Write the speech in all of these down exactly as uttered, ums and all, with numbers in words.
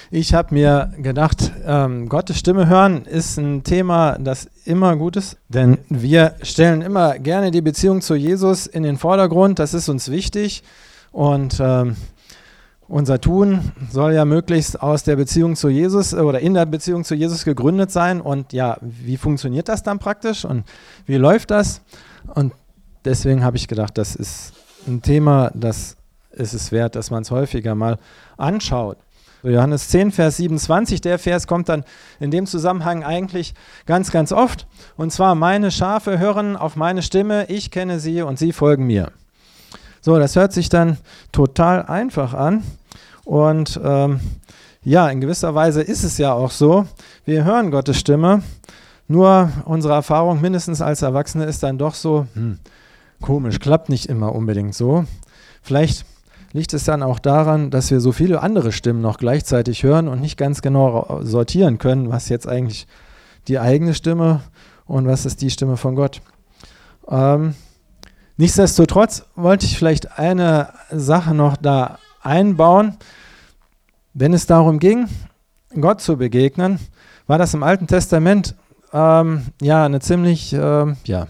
Ich habe mir gedacht, ähm, Gottes Stimme hören ist ein Thema, das immer gut ist, denn wir stellen immer gerne die Beziehung zu Jesus in den Vordergrund, das ist uns wichtig und ähm, unser Tun soll ja möglichst aus der Beziehung zu Jesus oder in der Beziehung zu Jesus gegründet sein und ja, wie funktioniert das dann praktisch und wie läuft das? Und deswegen habe ich gedacht, das ist ein Thema, das ist es wert, dass man es häufiger mal anschaut. Johannes zehn, Vers siebenundzwanzig, der Vers kommt dann in dem Zusammenhang eigentlich ganz, ganz oft. Und zwar, meine Schafe hören auf meine Stimme, ich kenne sie und sie folgen mir. So, das hört sich dann total einfach an. Und ähm, ja, in gewisser Weise ist es ja auch so, wir hören Gottes Stimme, nur unsere Erfahrung mindestens als Erwachsene ist dann doch so, hm, komisch, klappt nicht immer unbedingt so. Vielleicht liegt es dann auch daran, dass wir so viele andere Stimmen noch gleichzeitig hören und nicht ganz genau sortieren können, was jetzt eigentlich die eigene Stimme und was ist die Stimme von Gott. Ähm, nichtsdestotrotz wollte ich vielleicht eine Sache noch da einbauen. Wenn es darum ging, Gott zu begegnen, war das im Alten Testament ähm, ja eine ziemlich, ähm, ja,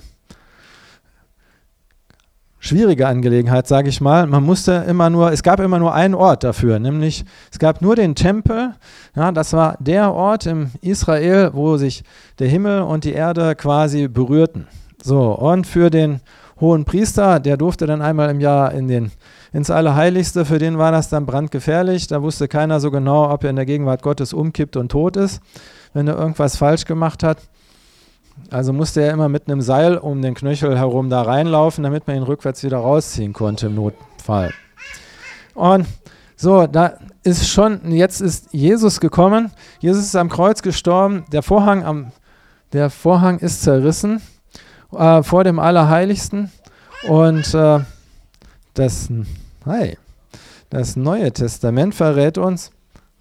schwierige Angelegenheit, sage ich mal. Man musste immer nur, es gab immer nur einen Ort dafür, nämlich es gab nur den Tempel. Ja, das war der Ort im Israel, wo sich der Himmel und die Erde quasi berührten. So, und für den hohen Priester, der durfte dann einmal im Jahr in den, ins Allerheiligste, für den war das dann brandgefährlich. Da wusste keiner so genau, ob er in der Gegenwart Gottes umkippt und tot ist, wenn er irgendwas falsch gemacht hat. Also musste er immer mit einem Seil um den Knöchel herum da reinlaufen, damit man ihn rückwärts wieder rausziehen konnte im Notfall. Und so, da ist schon, jetzt ist Jesus gekommen, Jesus ist am Kreuz gestorben, der Vorhang, am, der Vorhang ist zerrissen äh, vor dem Allerheiligsten und äh, das, hey, das Neue Testament verrät uns,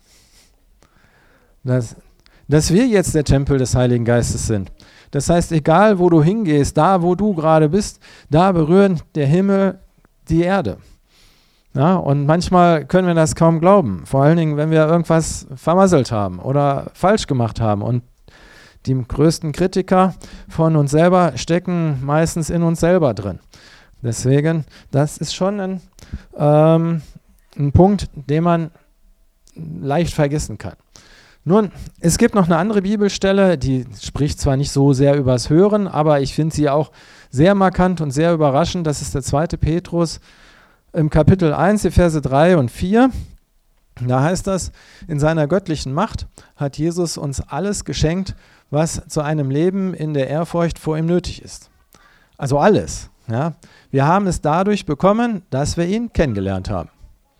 dass, dass wir jetzt der Tempel des Heiligen Geistes sind. Das heißt, egal wo du hingehst, da wo du gerade bist, da berühren der Himmel die Erde. Ja, und manchmal können wir das kaum glauben, vor allen Dingen, wenn wir irgendwas vermasselt haben oder falsch gemacht haben. Und die größten Kritiker von uns selber stecken meistens in uns selber drin. Deswegen, das ist schon ein, ähm, ein Punkt, den man leicht vergessen kann. Nun, es gibt noch eine andere Bibelstelle, die spricht zwar nicht so sehr übers Hören, aber ich finde sie auch sehr markant und sehr überraschend. Das ist der zweite Petrus im Kapitel eins, die Verse drei und vier. Da heißt das, in seiner göttlichen Macht hat Jesus uns alles geschenkt, was zu einem Leben in der Ehrfurcht vor ihm nötig ist. Also alles. Ja. Wir haben es dadurch bekommen, dass wir ihn kennengelernt haben.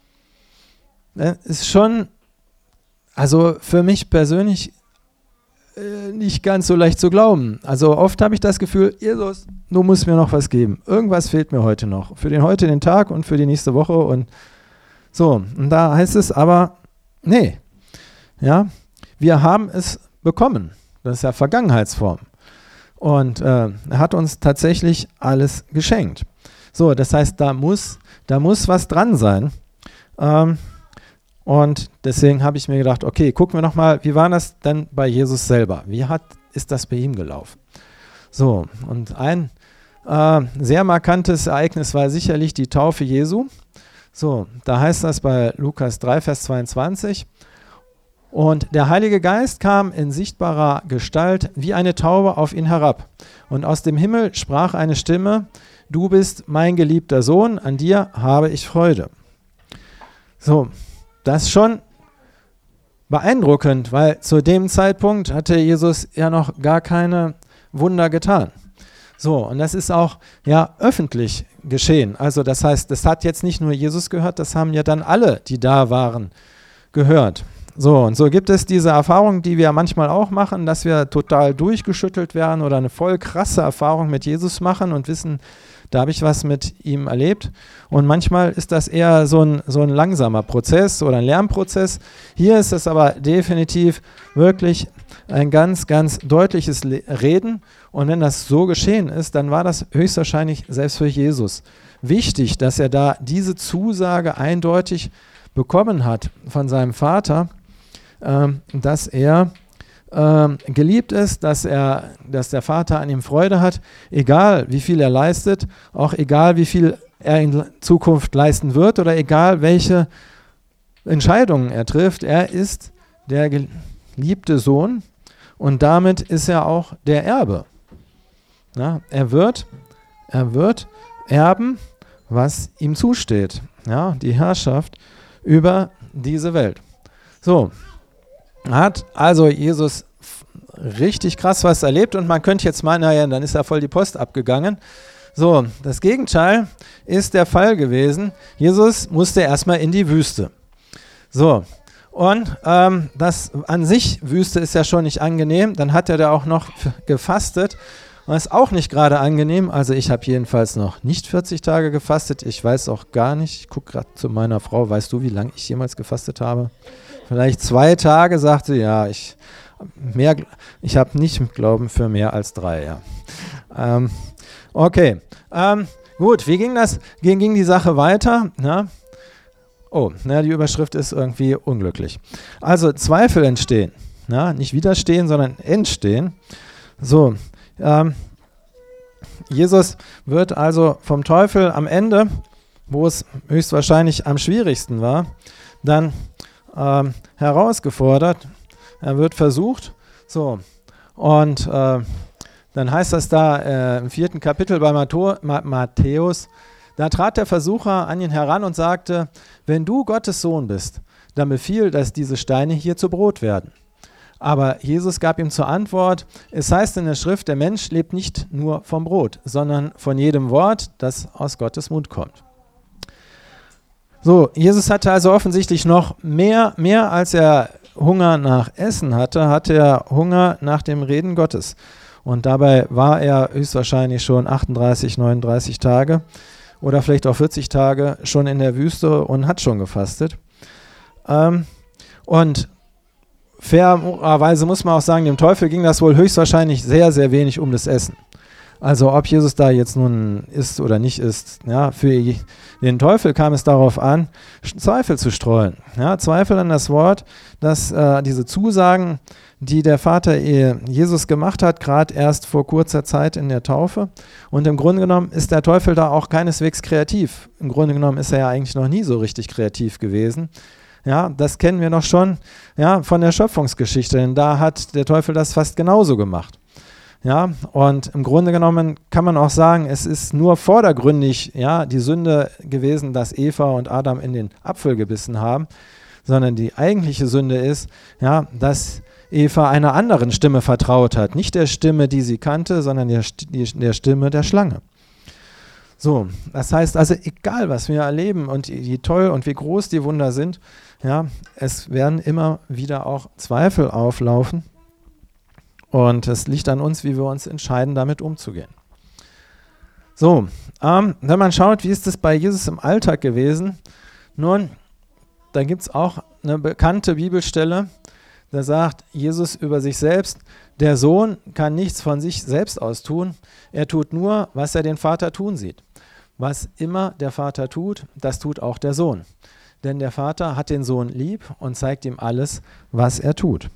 Das ist schon... Also für mich persönlich äh, nicht ganz so leicht zu glauben. Also oft habe ich das Gefühl, Jesus, du musst mir noch was geben. Irgendwas fehlt mir heute noch. Für den heutigen Tag und für die nächste Woche und so. Und da heißt es aber, nee, ja, wir haben es bekommen. Das ist ja Vergangenheitsform. Und äh, er hat uns tatsächlich alles geschenkt. So, das heißt, da muss, da muss was dran sein. Ähm, Und deswegen habe ich mir gedacht, okay, gucken wir nochmal, wie war das denn bei Jesus selber? Wie hat, ist das bei ihm gelaufen? So, und ein äh, sehr markantes Ereignis war sicherlich die Taufe Jesu. So, da heißt das bei Lukas drei, Vers zweiundzwanzig. Und der Heilige Geist kam in sichtbarer Gestalt wie eine Taube auf ihn herab. Und aus dem Himmel sprach eine Stimme, du bist mein geliebter Sohn, an dir habe ich Freude. So, das ist schon beeindruckend, weil zu dem Zeitpunkt hatte Jesus ja noch gar keine Wunder getan. So, und das ist auch ja öffentlich geschehen. Also das heißt, das hat jetzt nicht nur Jesus gehört, das haben ja dann alle, die da waren, gehört. So, und so gibt es diese Erfahrung, die wir manchmal auch machen, dass wir total durchgeschüttelt werden oder eine voll krasse Erfahrung mit Jesus machen und wissen, da habe ich was mit ihm erlebt. Und manchmal ist das eher so ein, so ein langsamer Prozess oder ein Lernprozess. Hier ist es aber definitiv wirklich ein ganz, ganz deutliches Reden. Und wenn das so geschehen ist, dann war das höchstwahrscheinlich selbst für Jesus wichtig, dass er da diese Zusage eindeutig bekommen hat von seinem Vater, ähm, dass er ähm, geliebt ist, dass, er, dass der Vater an ihm Freude hat, egal wie viel er leistet, auch egal wie viel er in Zukunft leisten wird oder egal welche Entscheidungen er trifft. Er ist der geliebte Sohn und damit ist er auch der Erbe. Ja, er wird, er wird erben, was ihm zusteht. Ja, die Herrschaft über diese Welt. So, hat also Jesus richtig krass was erlebt und man könnte jetzt meinen, naja, dann ist ja voll die Post abgegangen. So, das Gegenteil ist der Fall gewesen. Jesus musste erstmal in die Wüste. So, und ähm, das an sich, Wüste ist ja schon nicht angenehm, dann hat er da auch noch gefastet. Und das ist auch nicht gerade angenehm. Also ich habe jedenfalls noch nicht vierzig Tage gefastet. Ich weiß auch gar nicht, ich gucke gerade zu meiner Frau, weißt du, wie lange ich jemals gefastet habe? Vielleicht zwei Tage, sagte sie, ja, ich, mehr, ich habe nicht Glauben für mehr als drei. Ja. Ähm, okay, ähm, gut, wie ging das? Ging, ging die Sache weiter? Ja. Oh, na, die Überschrift ist irgendwie unglücklich. Also Zweifel entstehen, ja, nicht widerstehen, sondern entstehen. So, Ähm, Jesus wird also vom Teufel am Ende, wo es höchstwahrscheinlich am schwierigsten war, dann ähm, herausgefordert. Er wird versucht. So, und äh, dann heißt das da äh, im vierten Kapitel bei Matto, Ma- Matthäus, da trat der Versucher an ihn heran und sagte, wenn du Gottes Sohn bist, dann befiehl, dass diese Steine hier zu Brot werden. Aber Jesus gab ihm zur Antwort, es heißt in der Schrift, der Mensch lebt nicht nur vom Brot, sondern von jedem Wort, das aus Gottes Mund kommt. So, Jesus hatte also offensichtlich noch mehr, mehr als er Hunger nach Essen hatte, hatte er Hunger nach dem Reden Gottes. Und dabei war er höchstwahrscheinlich schon achtunddreißig, neununddreißig Tage oder vielleicht auch vierzig Tage schon in der Wüste und hat schon gefastet. Ähm, und fairerweise muss man auch sagen, dem Teufel ging das wohl höchstwahrscheinlich sehr, sehr wenig um das Essen. Also ob Jesus da jetzt nun isst oder nicht isst, ja, für den Teufel kam es darauf an, Zweifel zu streuen. Ja, Zweifel an das Wort, dass äh, diese Zusagen, die der Vater Jesus gemacht hat, gerade erst vor kurzer Zeit in der Taufe. Und im Grunde genommen ist der Teufel da auch keineswegs kreativ. Im Grunde genommen ist er ja eigentlich noch nie so richtig kreativ gewesen. Ja, das kennen wir noch schon, ja, von der Schöpfungsgeschichte, denn da hat der Teufel das fast genauso gemacht. Ja, und im Grunde genommen kann man auch sagen, es ist nur vordergründig, ja, die Sünde gewesen, dass Eva und Adam in den Apfel gebissen haben, sondern die eigentliche Sünde ist, ja, dass Eva einer anderen Stimme vertraut hat, nicht der Stimme, die sie kannte, sondern der, der Stimme der Schlange. So, das heißt also, egal was wir erleben und wie toll und wie groß die Wunder sind, ja, es werden immer wieder auch Zweifel auflaufen und es liegt an uns, wie wir uns entscheiden, damit umzugehen. So, ähm, wenn man schaut, wie ist es bei Jesus im Alltag gewesen, nun, da gibt es auch eine bekannte Bibelstelle, da sagt Jesus über sich selbst, der Sohn kann nichts von sich selbst aus tun, er tut nur, was er den Vater tun sieht. Was immer der Vater tut, das tut auch der Sohn. Denn der Vater hat den Sohn lieb und zeigt ihm alles, was er tut.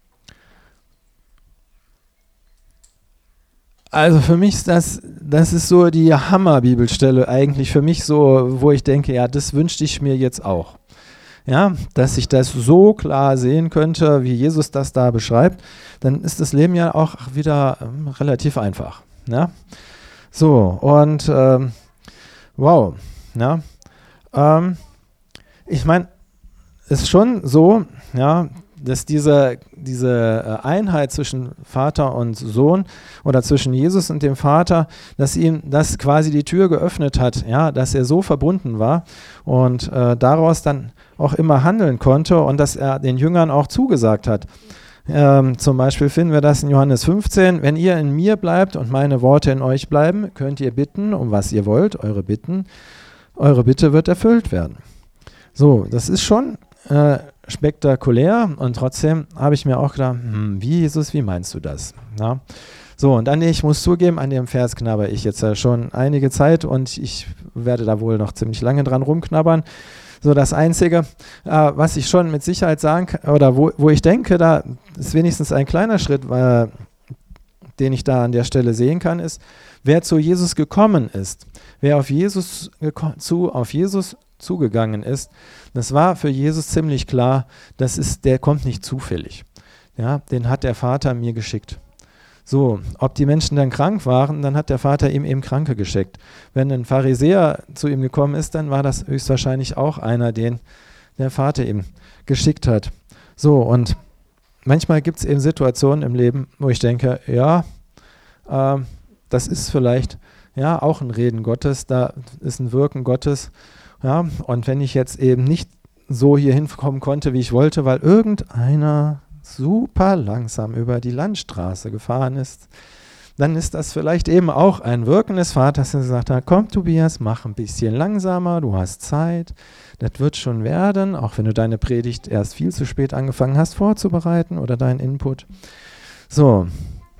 Also für mich ist das, das ist so die Hammer-Bibelstelle eigentlich für mich so, wo ich denke, ja, das wünschte ich mir jetzt auch. Ja, dass ich das so klar sehen könnte, wie Jesus das da beschreibt, dann ist das Leben ja auch wieder ähm, relativ einfach. Ja? So, und ähm, wow, ja, ähm, ich meine, es ist schon so, ja, dass diese, diese Einheit zwischen Vater und Sohn oder zwischen Jesus und dem Vater, dass ihm das quasi die Tür geöffnet hat, ja, dass er so verbunden war und äh, daraus dann auch immer handeln konnte und dass er den Jüngern auch zugesagt hat. Ähm, zum Beispiel finden wir das in Johannes fünfzehn, wenn ihr in mir bleibt und meine Worte in euch bleiben, könnt ihr bitten, um was ihr wollt, eure Bitten, eure Bitte wird erfüllt werden. So, das ist schon äh, spektakulär und trotzdem habe ich mir auch gedacht, hm, wie Jesus, wie meinst du das? Ja? So, und dann, ich muss zugeben, an dem Vers knabber ich jetzt ja schon einige Zeit und ich werde da wohl noch ziemlich lange dran rumknabbern. So, das Einzige, äh, was ich schon mit Sicherheit sagen kann, oder wo, wo ich denke, da ist wenigstens ein kleiner Schritt, weil, den ich da an der Stelle sehen kann, ist, wer zu Jesus gekommen ist, wer auf Jesus, zu, auf Jesus zugegangen ist, das war für Jesus ziemlich klar, das ist, der kommt nicht zufällig. Ja, den hat der Vater mir geschickt. So, ob die Menschen dann krank waren, dann hat der Vater ihm eben Kranke geschickt. Wenn ein Pharisäer zu ihm gekommen ist, dann war das höchstwahrscheinlich auch einer, den der Vater ihm geschickt hat. So, und manchmal gibt es eben Situationen im Leben, wo ich denke, ja, äh, das ist vielleicht ja auch ein Reden Gottes, da ist ein Wirken Gottes. Ja, und wenn ich jetzt eben nicht so hier hinkommen konnte, wie ich wollte, weil irgendeiner super langsam über die Landstraße gefahren ist, dann ist das vielleicht eben auch ein Wirken des Vaters, der gesagt hat, komm Tobias, mach ein bisschen langsamer, du hast Zeit, das wird schon werden, auch wenn du deine Predigt erst viel zu spät angefangen hast vorzubereiten oder deinen Input. So,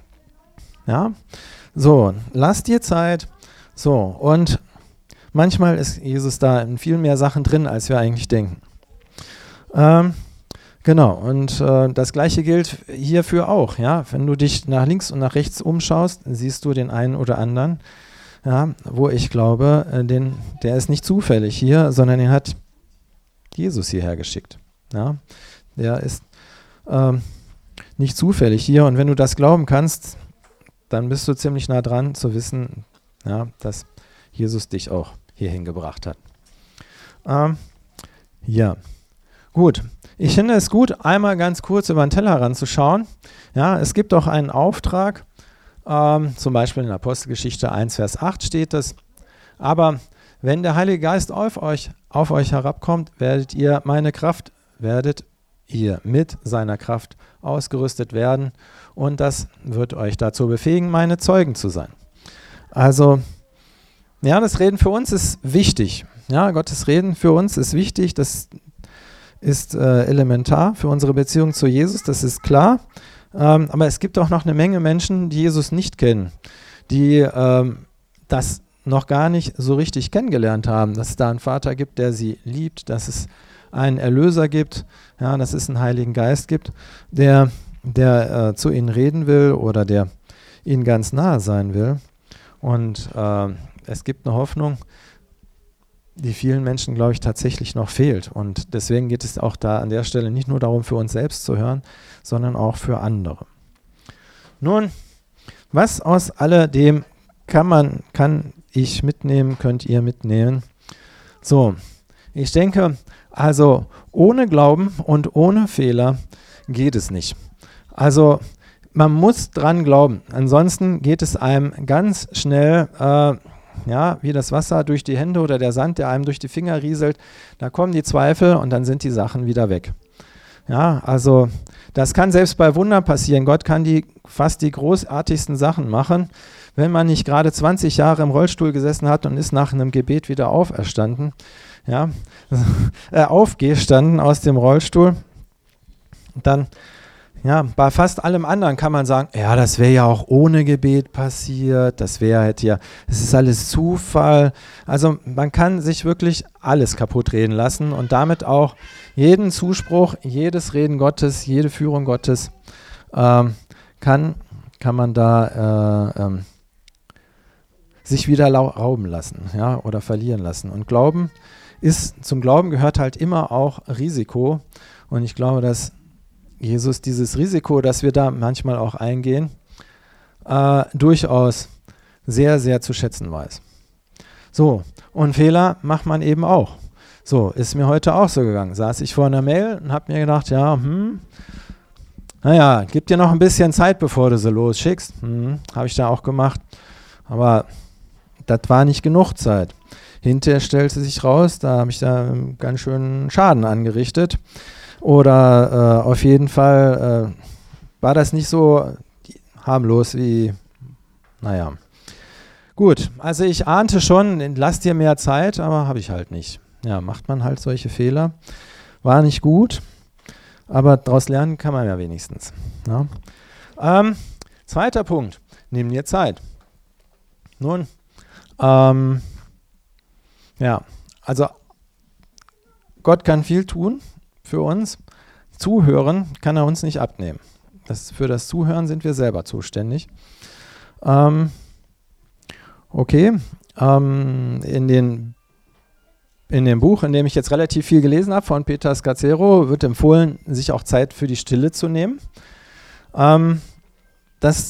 ja, so, lass dir Zeit, so, und manchmal ist Jesus da in viel mehr Sachen drin, als wir eigentlich denken. Ähm, Genau, und äh, das Gleiche gilt hierfür auch. Ja? Wenn du dich nach links und nach rechts umschaust, siehst du den einen oder anderen, ja, wo ich glaube, äh, den, der ist nicht zufällig hier, sondern den hat Jesus hierher geschickt. Ja? Der ist ähm, nicht zufällig hier, und wenn du das glauben kannst, dann bist du ziemlich nah dran zu wissen, ja, dass Jesus dich auch hierhin gebracht hat. Ähm, ja, gut. Ich finde es gut, einmal ganz kurz über den Tellerrand zu schauen. Ja, es gibt auch einen Auftrag, ähm, zum Beispiel in Apostelgeschichte eins, Vers acht steht es, aber wenn der Heilige Geist auf euch, auf euch herabkommt, werdet ihr meine Kraft, werdet ihr mit seiner Kraft ausgerüstet werden, und das wird euch dazu befähigen, meine Zeugen zu sein. Also, ja, das Reden für uns ist wichtig. Ja, Gottes Reden für uns ist wichtig, das ist äh, elementar für unsere Beziehung zu Jesus, das ist klar. Ähm, aber es gibt auch noch eine Menge Menschen, die Jesus nicht kennen, die ähm, das noch gar nicht so richtig kennengelernt haben, dass es da einen Vater gibt, der sie liebt, dass es einen Erlöser gibt, ja, dass es einen Heiligen Geist gibt, der, der äh, zu ihnen reden will oder der ihnen ganz nahe sein will. Und äh, es gibt eine Hoffnung, die vielen Menschen, glaube ich, tatsächlich noch fehlt. Und deswegen geht es auch da an der Stelle nicht nur darum, für uns selbst zu hören, sondern auch für andere. Nun, was aus alledem kann man, kann ich mitnehmen, könnt ihr mitnehmen? So, ich denke, also ohne Glauben und ohne Fehler geht es nicht. Also man muss dran glauben, ansonsten geht es einem ganz schnell äh, ja, wie das Wasser durch die Hände oder der Sand, der einem durch die Finger rieselt, da kommen die Zweifel und dann sind die Sachen wieder weg. Ja, also das kann selbst bei Wundern passieren. Gott kann die fast die großartigsten Sachen machen, wenn man nicht gerade zwanzig Jahre im Rollstuhl gesessen hat und ist nach einem Gebet wieder auferstanden, ja, äh, aufgestanden aus dem Rollstuhl, dann ja, bei fast allem anderen kann man sagen, ja, das wäre ja auch ohne Gebet passiert, das wäre halt ja, es ist alles Zufall. Also man kann sich wirklich alles kaputt reden lassen und damit auch jeden Zuspruch, jedes Reden Gottes, jede Führung Gottes ähm, kann, kann man da äh, ähm, sich wieder rauben lassen, ja, oder verlieren lassen. Und Glauben ist, zum Glauben gehört halt immer auch Risiko, und ich glaube, dass Jesus dieses Risiko, das wir da manchmal auch eingehen, äh, durchaus sehr, sehr zu schätzen weiß. So, und Fehler macht man eben auch. So, ist mir heute auch so gegangen. Saß ich vor einer Mail und habe mir gedacht, ja, hm, naja, gib dir noch ein bisschen Zeit, bevor du sie losschickst. Hm, habe ich da auch gemacht. Aber das war nicht genug Zeit. Hinterher stellte sich raus, da habe ich da ganz schön Schaden angerichtet. Oder äh, auf jeden Fall äh, war das nicht so harmlos wie, naja. Gut, also ich ahnte schon, lass dir mehr Zeit, aber habe ich halt nicht. Ja, macht man halt solche Fehler. War nicht gut, aber daraus lernen kann man ja wenigstens. Ja. Ähm, zweiter Punkt, nimm dir Zeit. Nun, ähm, ja, also Gott kann viel tun für uns. Zuhören kann er uns nicht abnehmen. Das, für das Zuhören sind wir selber zuständig. Ähm, okay, ähm, in, den, in dem Buch, in dem ich jetzt relativ viel gelesen habe, von Peter Scazzero, wird empfohlen, sich auch Zeit für die Stille zu nehmen. Ähm, das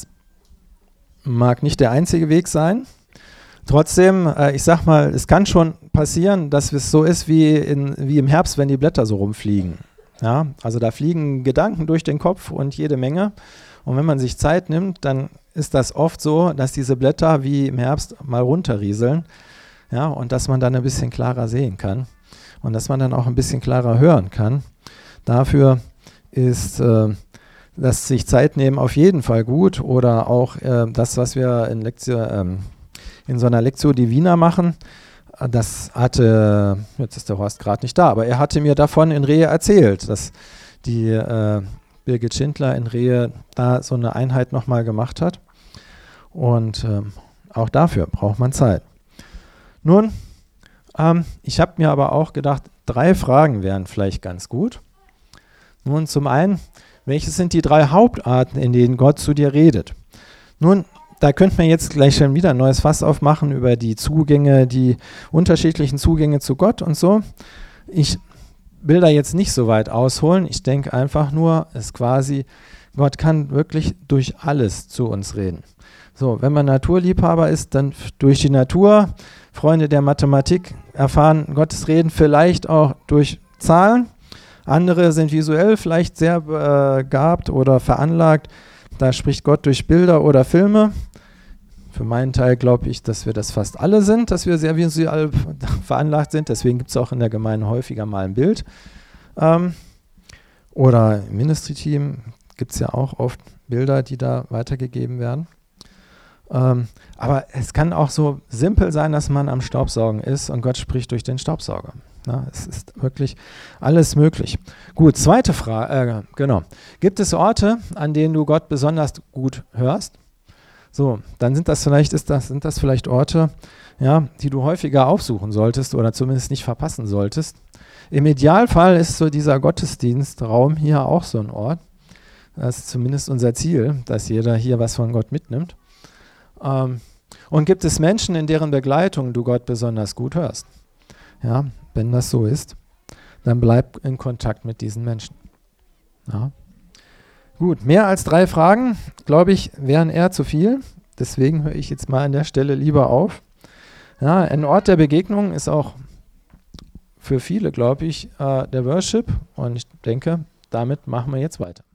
mag nicht der einzige Weg sein. Trotzdem, äh, ich sag mal, es kann schon passieren, dass es so ist wie, in, wie im Herbst, wenn die Blätter so rumfliegen. Ja, also da fliegen Gedanken durch den Kopf und jede Menge. Und wenn man sich Zeit nimmt, dann ist das oft so, dass diese Blätter wie im Herbst mal runterrieseln. Ja, und dass man dann ein bisschen klarer sehen kann. Und dass man dann auch ein bisschen klarer hören kann. Dafür ist äh, das sich Zeit nehmen auf jeden Fall gut. Oder auch äh, das, was wir in, Lektio, ähm, in so einer Lectio Divina machen. Das hatte, jetzt ist der Horst gerade nicht da, aber er hatte mir davon in Rehe erzählt, dass die äh, Birgit Schindler in Rehe da so eine Einheit nochmal gemacht hat. Und ähm, auch dafür braucht man Zeit. Nun, ähm, ich habe mir aber auch gedacht, drei Fragen wären vielleicht ganz gut. Nun, zum einen, welche sind die drei Hauptarten, in denen Gott zu dir redet? Nun, da könnte man jetzt gleich schon wieder ein neues Fass aufmachen über die Zugänge, die unterschiedlichen Zugänge zu Gott und so. Ich will da jetzt nicht so weit ausholen. Ich denke einfach nur, es quasi, Gott kann wirklich durch alles zu uns reden. So, wenn man Naturliebhaber ist, dann durch die Natur. Freunde der Mathematik erfahren Gottes Reden vielleicht auch durch Zahlen. Andere sind visuell vielleicht sehr begabt oder veranlagt. Da spricht Gott durch Bilder oder Filme. Für meinen Teil glaube ich, dass wir das fast alle sind, dass wir sehr visuell veranlagt sind. Deswegen gibt es auch in der Gemeinde häufiger mal ein Bild. Ähm, oder im Ministry-Team gibt es ja auch oft Bilder, die da weitergegeben werden. Ähm, aber es kann auch so simpel sein, dass man am Staubsaugen ist und Gott spricht durch den Staubsauger. Ja, es ist wirklich alles möglich. Gut, zweite Frage, äh, genau. Gibt es Orte, an denen du Gott besonders gut hörst? So, dann sind das vielleicht, ist das, sind das vielleicht Orte, ja, die du häufiger aufsuchen solltest oder zumindest nicht verpassen solltest. Im Idealfall ist so dieser Gottesdienstraum hier auch so ein Ort. Das ist zumindest unser Ziel, dass jeder hier was von Gott mitnimmt. Ähm, und gibt es Menschen, in deren Begleitung du Gott besonders gut hörst? Ja, wenn das so ist, dann bleib in Kontakt mit diesen Menschen. Ja. Gut, mehr als drei Fragen, glaube ich, wären eher zu viel. Deswegen höre ich jetzt mal an der Stelle lieber auf. Ja, ein Ort der Begegnung ist auch für viele, glaube ich, äh, der Worship. Und ich denke, damit machen wir jetzt weiter.